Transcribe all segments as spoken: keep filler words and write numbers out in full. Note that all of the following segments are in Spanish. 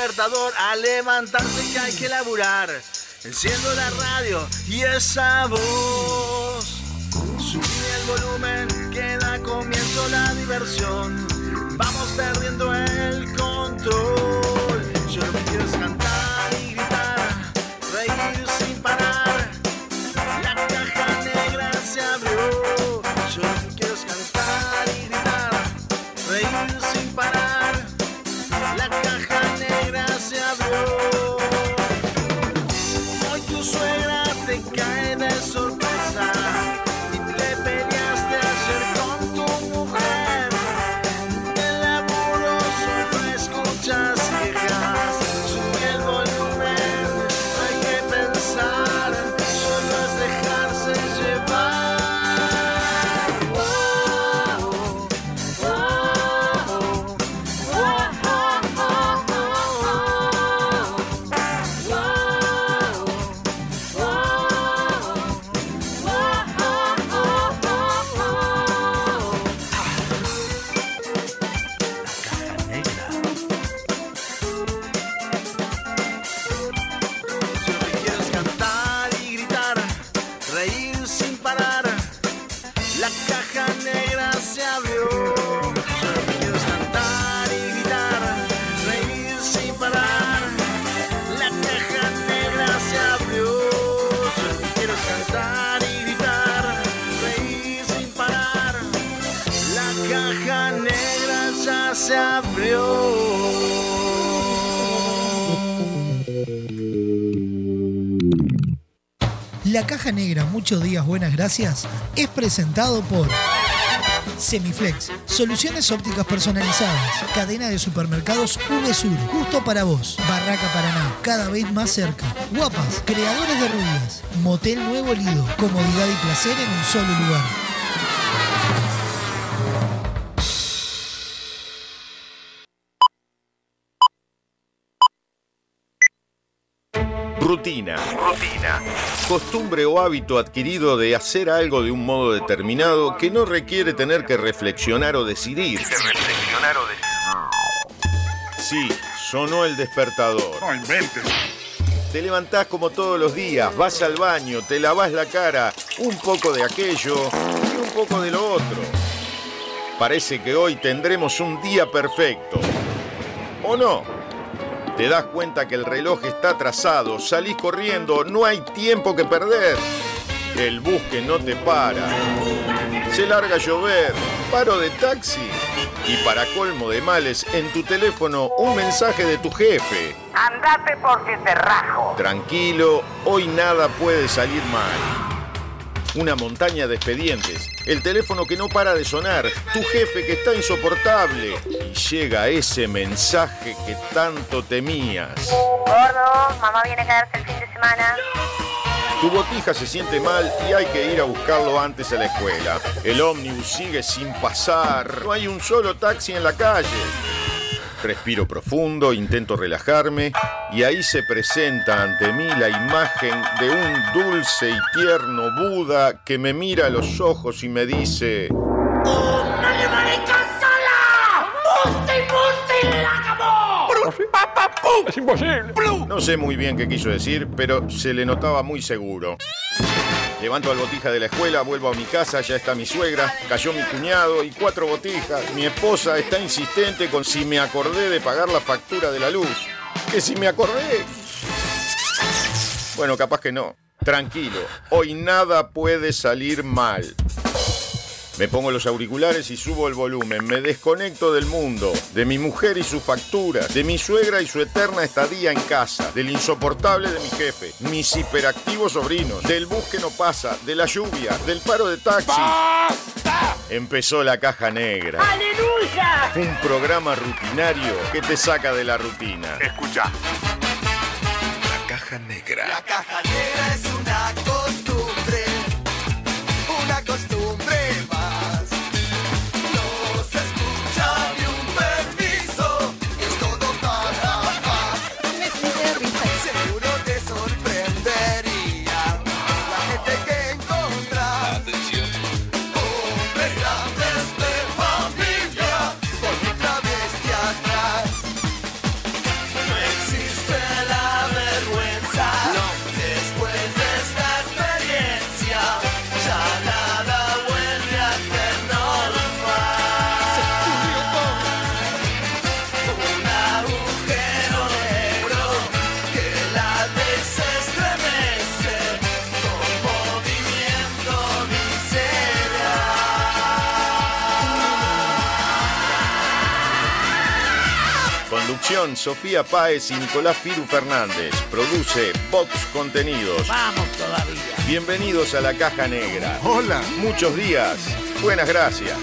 despertador, a levantarse que hay que laburar. Enciendo la radio y esa voz. Subí el volumen, que da comienzo la diversión. Vamos perdiendo el control. Yo lo que quiero es cantar y gritar, reír sin parar. La caja negra se abrió. Yo lo que quiero es cantar y gritar, reír sin parar. La caja negra se abrió. Hoy tu suegra te cae de sorpresa y te peleaste ayer con tu mujer. El laburo solo escuchas quejas. Sube el volumen, hay que pensar, solo es dejarse llevar. Se abrió. La Caja Negra, muchos días, buenas gracias, es presentado por Semiflex, soluciones ópticas personalizadas, cadena de supermercados VSUR, justo para vos, Barraca Paraná, cada vez más cerca, Guapas, creadores de rubias, Motel Nuevo Lido, comodidad y placer en un solo lugar. Rutina. Rutina. Costumbre o hábito adquirido de hacer algo de un modo determinado que no requiere tener que reflexionar o decidir. Que reflexionar o decidir. Sí, sonó el despertador. No inventes. Te levantás como todos los días, vas al baño, te lavás la cara, un poco de aquello y un poco de lo otro. Parece que hoy tendremos un día perfecto. ¿O no? Te das cuenta que el reloj está atrasado, salís corriendo, no hay tiempo que perder. El bus que no te para. Se larga a llover, paro de taxi. Y para colmo de males, en tu teléfono un mensaje de tu jefe. Andate porque te rajo. Tranquilo, hoy nada puede salir mal. Una montaña de expedientes, el teléfono que no para de sonar, tu jefe que está insoportable. Y llega ese mensaje que tanto temías. Gordo, mamá viene a quedarse el fin de semana. Tu botija se siente mal y hay que ir a buscarlo antes a la escuela. El ómnibus sigue sin pasar, no hay un solo taxi en la calle. Respiro profundo, intento relajarme y ahí se presenta ante mí la imagen de un dulce y tierno Buda que me mira a los ojos y me dice: ¡Una lemarica sola! ¡Musti, musti, la acabó! ¡Es imposible! No sé muy bien qué quiso decir, pero se le notaba muy seguro. Levanto al botija de la escuela, vuelvo a mi casa, ya está mi suegra, cayó mi cuñado y cuatro botijas. Mi esposa está insistente con si me acordé de pagar la factura de la luz. ¿Que si me acordé? Bueno, capaz que no. Tranquilo, hoy nada puede salir mal. Me pongo los auriculares y subo el volumen. Me desconecto del mundo, de mi mujer y sus facturas, de mi suegra y su eterna estadía en casa, del insoportable de mi jefe, mis hiperactivos sobrinos, del bus que no pasa, de la lluvia, del paro de taxi. ¡Basta! Empezó La Caja Negra. ¡Aleluya! Un programa rutinario que te saca de la rutina. Escucha. La Caja Negra. La Caja Negra es una costumbre, una costumbre más. No se escucha ni un permiso, es todo para paz. Seguro te sorprendería la gente que encontrás. Atención. Hombres grandes de familia, con otra bestia atrás. Conducción, Sofía Páez y Nicolás Firu Fernández. Produce Vox Contenidos. Vamos todavía. Bienvenidos a la Caja Negra. Hola. Muchos días. Buenas gracias.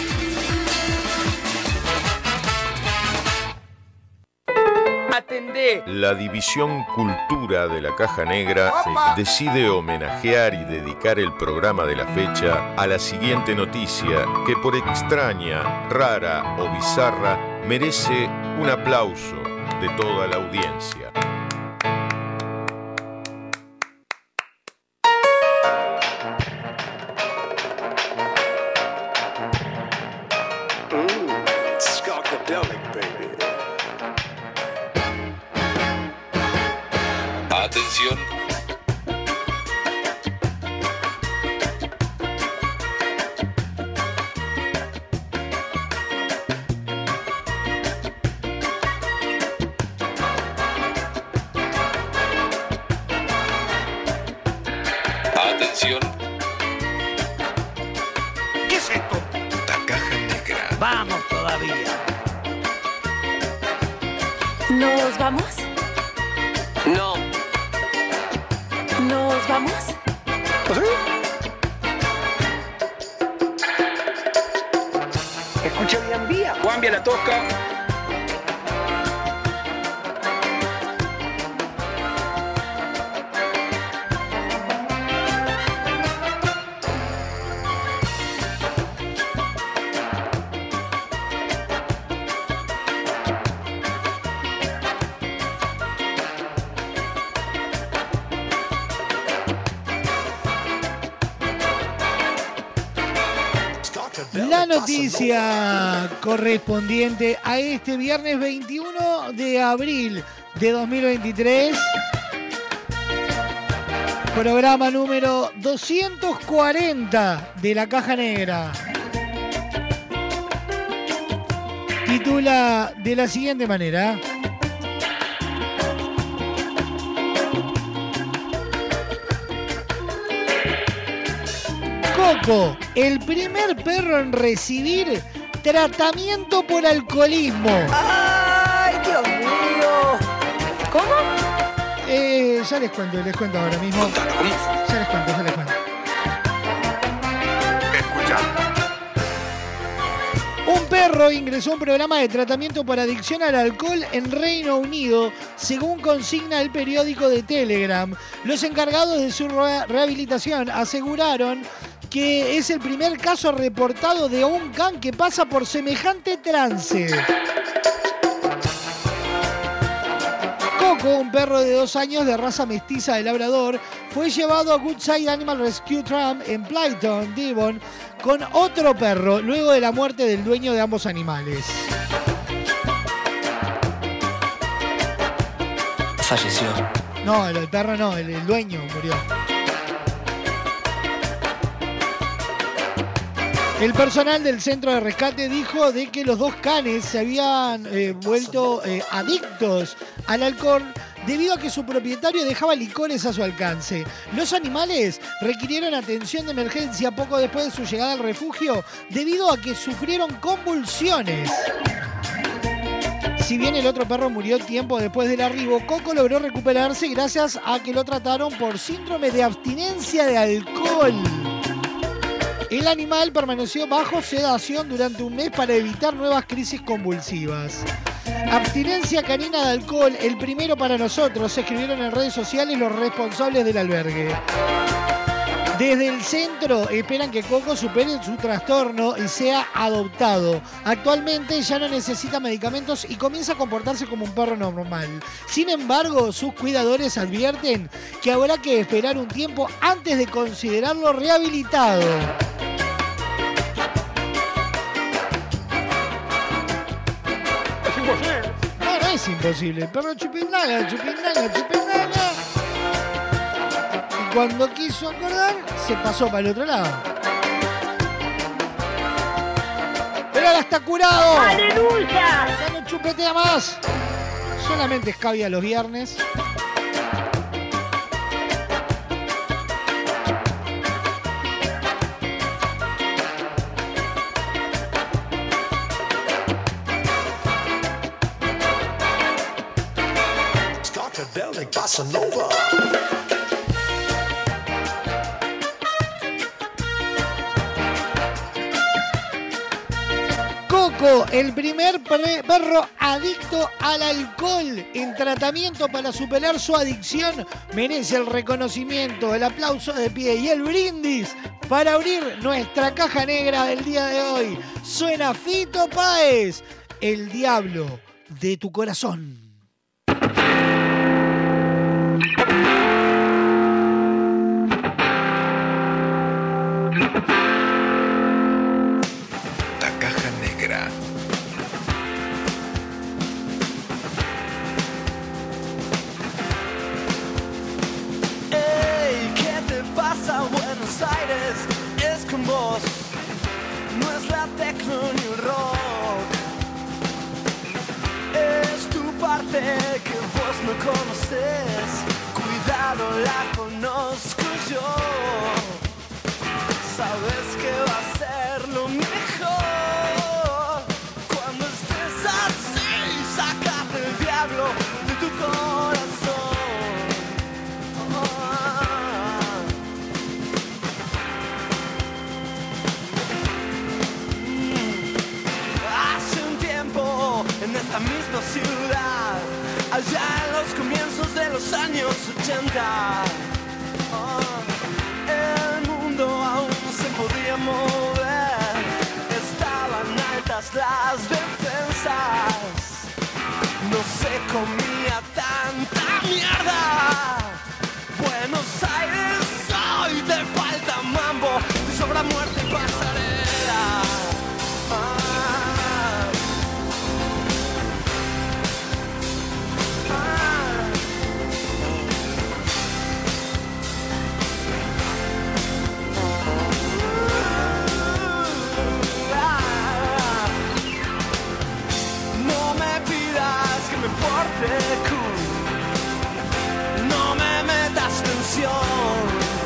Atendé. La División Cultura de la Caja Negra decide homenajear y dedicar el programa de la fecha a la siguiente noticia que por extraña, rara o bizarra merece un aplauso de toda la audiencia. Atención. Atención. ¿Qué es esto? La Caja Negra. Vamos todavía. ¿Nos vamos? No. ¿Nos vamos? Escucha bien vía. Guambia la tosca. La noticia correspondiente a este viernes veintiuno de abril de dos mil veintitrés. Programa número doscientos cuarenta de la Caja Negra. Titula de la siguiente manera. Coco, el primer perro en recibir tratamiento por alcoholismo. ¡Ay, Dios mío! ¿Cómo? Eh, ya les cuento, les cuento ahora mismo. Ya les cuento, ya les cuento. Escucha. Un perro ingresó a un programa de tratamiento por adicción al alcohol en Reino Unido, según consigna el periódico de Telegram. Los encargados de su re- rehabilitación aseguraron que es el primer caso reportado de un can que pasa por semejante trance. Coco, un perro de dos años de raza mestiza de labrador, fue llevado a Woodside Animal Rescue Tram en Plyton, Devon, con otro perro, luego de la muerte del dueño de ambos animales. Falleció. No, el, el perro no, el, el dueño murió. El personal del centro de rescate dijo de que los dos canes se habían eh, vuelto eh, adictos al alcohol debido a que su propietario dejaba licores a su alcance. Los animales requirieron atención de emergencia poco después de su llegada al refugio debido a que sufrieron convulsiones. Si bien el otro perro murió tiempo después del arribo, Coco logró recuperarse gracias a que lo trataron por síndrome de abstinencia de alcohol. El animal permaneció bajo sedación durante un mes para evitar nuevas crisis convulsivas. Abstinencia canina de alcohol, el primero para nosotros, se escribieron en redes sociales los responsables del albergue. Desde el centro esperan que Coco supere su trastorno y sea adoptado. Actualmente ya no necesita medicamentos y comienza a comportarse como un perro normal. Sin embargo, sus cuidadores advierten que habrá que esperar un tiempo antes de considerarlo rehabilitado. Es imposible. No, no es imposible. El perro chupindaga, chupindaga, chupindaga. Y cuando quiso acordar, se pasó para el otro lado. Pero ahora está curado. ¡Aleluya! Ya no chupetea más. Solamente escabia los viernes. Funkadelic Bossa Nova. Coco, el primer pre- perro adicto al alcohol en tratamiento para superar su adicción, merece el reconocimiento, el aplauso de pie y el brindis para abrir nuestra caja negra del día de hoy. Suena Fito Páez, el diablo de tu corazón. La caja negra. Ey, ¿qué te pasa, Buenos Aires? Es con vos, no es la tecno ni el rock. Es tu parte que vos no conoces, cuidado, la conozco yo. Sabes que va a ser lo mejor. Cuando estés así, sácate el diablo de tu corazón. Hace un tiempo en esta misma ciudad, allá en los comienzos de los años ochenta, el mundo aún se podía mover, estaban altas las defensas, no se comía tanta mierda. Buenos Aires, hoy te falta mambo, te sobra muerte y pasarela. Ah, ah. No me pidas que me porte cool, no me metas tensión,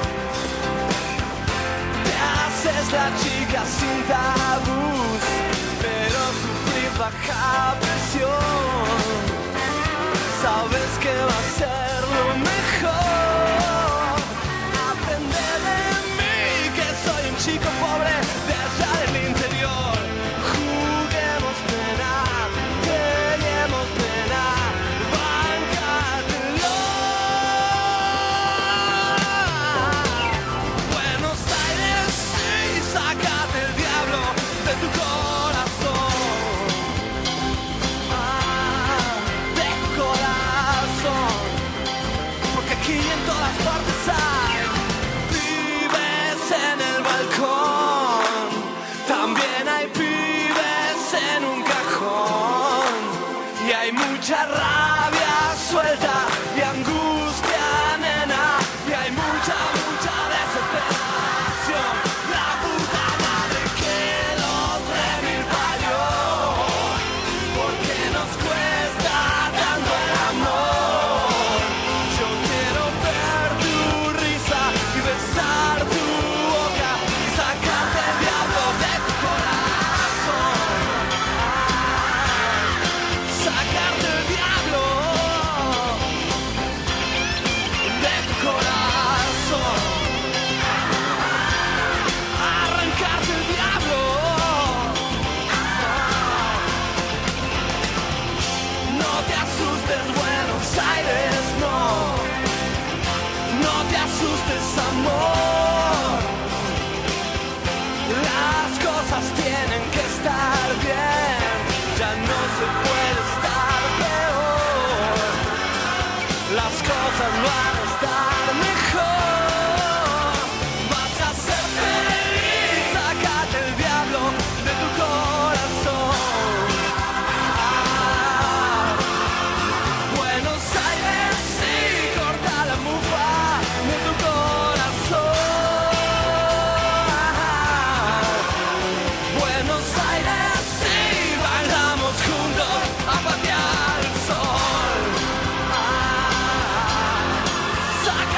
te haces la chica sin tabús, pero sufrir baja presión. Sabes que va a ser lo mejor, aprende de mí que soy un chico pobre de allá del interior. Juguemos pena, peleemos pena, bancátelo. Buenos Aires, sí, sácate el diablo de tu corazón. Ah, de corazón, porque aquí en todas partes hay. Vives en el balcón, también hay pibes en un cajón, y hay mucha rabia suelta y angustia, nena, y hay mucha, mucha desesperación. La puta madre que los remil parió, porque nos cuesta tanto el amor. Yo quiero ver tu risa y besar tu boca y sacarte el diablo de tu corazón. Ah, sacarte el diablo de tu corazón. Arrancarte el diablo. No te asustes, Buenos Aires, no. No te asustes, amor. Las cosas tienen que estar bien, ya no se puede estar peor. Las cosas van a estar mejor. Vas a ser feliz, sácate el diablo de tu corazón. Ah, Buenos Aires, sí, corta la mufa de tu corazón. Buenos Aires, sí, bailamos juntos a patear el sol. Ah, saca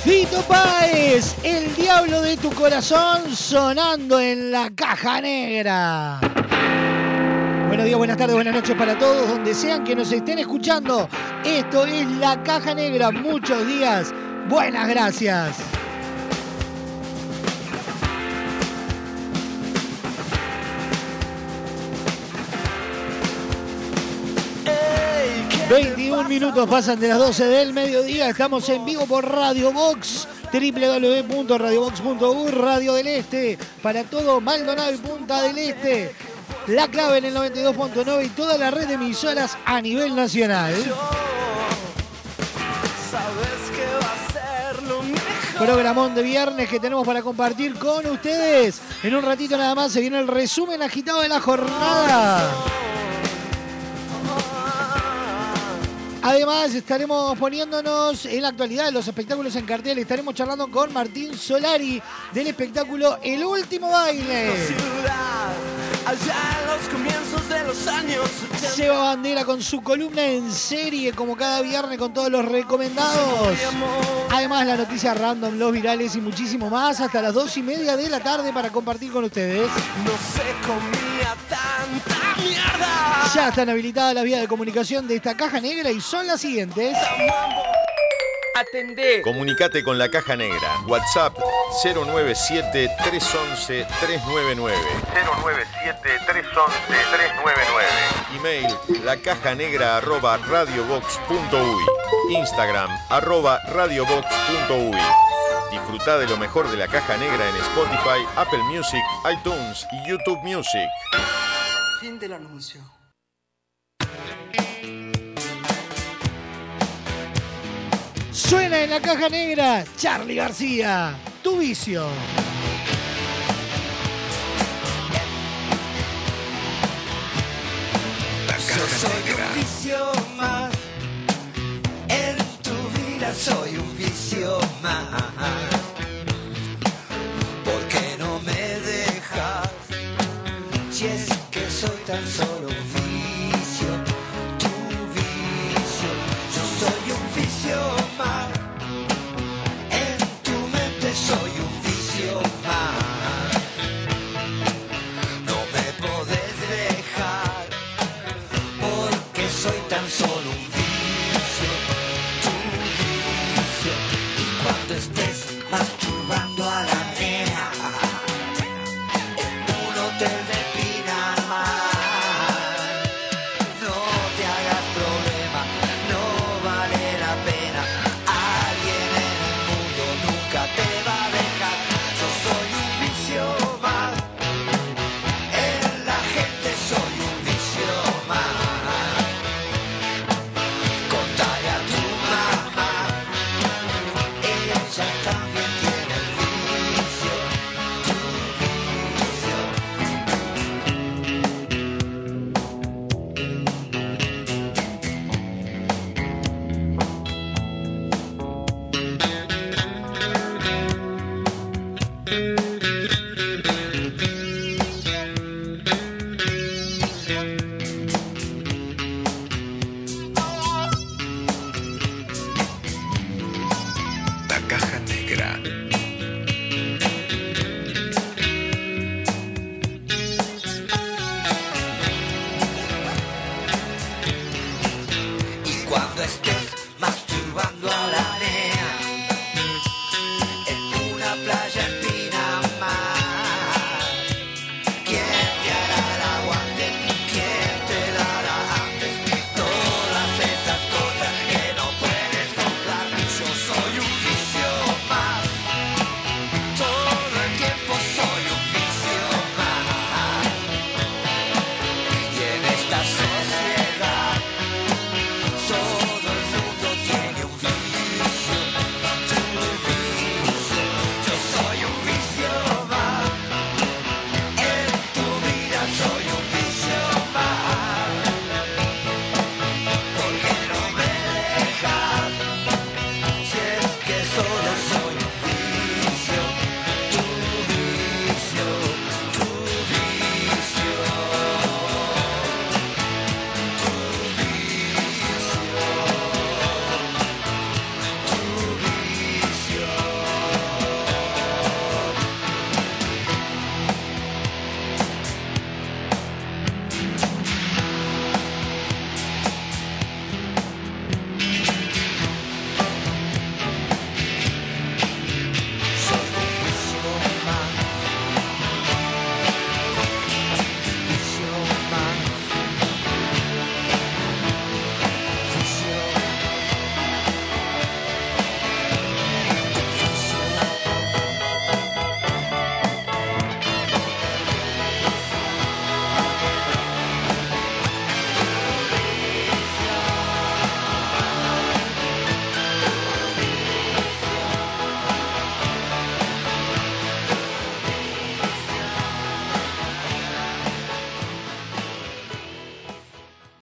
Fito Páez, el diablo de tu corazón, sonando en la caja negra. Buenos días, buenas tardes, buenas noches para todos, donde sean que nos estén escuchando. Esto es la caja negra. Muchos días, buenas gracias. veintiún minutos pasan de las doce del mediodía. Estamos en vivo por Radio Box, doble u doble u doble u punto radio box punto u r, Radio del Este, para todo Maldonado y Punta del Este. La Clave en el noventa y dos punto nueve y toda la red de emisoras a nivel nacional. Programón de viernes que tenemos para compartir con ustedes. En un ratito nada más se viene el resumen agitado de la jornada. Además, estaremos poniéndonos en la actualidad de los espectáculos en cartel. Estaremos charlando con Martín Solari del espectáculo El Último Baile. Allá en los comienzos de los años. Seba Bandera con su columna en serie, como cada viernes, con todos los recomendados. Además, la noticia random, los virales y muchísimo más, hasta las dos y media de la tarde para compartir con ustedes. No se comía tanta mierda. Ya están habilitadas las vías de comunicación de esta caja negra y son las siguientes. Atendé. Comunicate con la Caja Negra. WhatsApp cero nueve siete, tres once, tres nueve nueve. cero nueve siete, tres once, tres nueve nueve. Email lacajanegra arroba radiobox punto uy. Instagram arroba radiobox punto uy. Disfrutá de lo mejor de la Caja Negra en Spotify, Apple Music, iTunes y YouTube Music. Fin del anuncio. Suena en la caja negra Charly García, Tu Vicio. La caja Yo soy negra. un vicio más. En tu vida soy un vicio más. ¿Por qué no me dejas? Si es que soy tan solo un vicio, tu vicio. Yo soy un vicio más. En tu mente soy un vicio más. No me podés dejar, porque soy tan solo un vicio, tu vicio. Y cuando estés masturbando a la nena en un hotel de Pinamar, no te hagas problema, no vale la pena. Alguien en el mundo nunca te va a dejar. Yo soy un vicio más. En la gente soy un vicio más. Contale a tu mamá, ella también tiene el vicio, tu vicio. La caja negra.